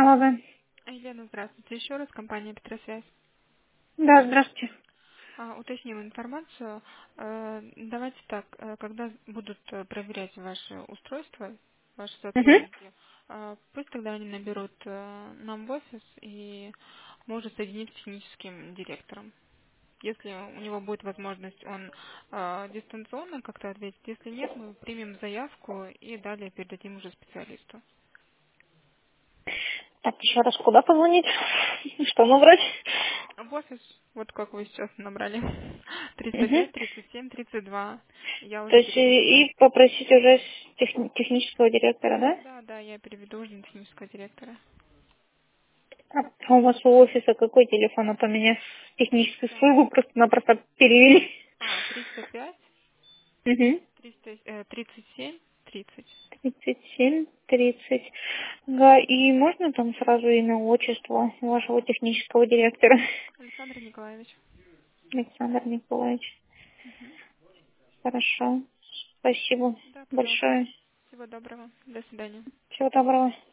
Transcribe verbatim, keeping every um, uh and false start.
Алло. Елена, здравствуйте. Еще раз, компания Петросвязь. Да, здравствуйте. А, уточним информацию. Э, давайте так, э, когда будут э, проверять ваше устройство, ваши Угу. сотрудники, э, пусть тогда они наберут э, нам в офис и может соединить с техническим директором. Если у него будет возможность, он э, дистанционно как-то ответит. Если нет, мы примем заявку и далее передадим уже специалисту. Так, еще раз, куда позвонить? Что набрать? В офис, вот как вы сейчас набрали, триста Угу. пять тридцать семь тридцать два. Я То уже есть переведу. и, и попросить уже с техни- технического директора, да? Да, да, я переведу уже на технического директора. А у вас у офиса какой телефон? А то меня в техническую Да. службу просто-напросто перевели. А, триста пять Угу. триста э, тридцать семь тридцать. тридцать семь тридцать. Да, и можно там сразу имя, отчество вашего технического директора? Александр Николаевич. Александр Николаевич. Мгм. Хорошо. Спасибо Да, пожалуйста. большое. Всего доброго. До свидания. Всего доброго.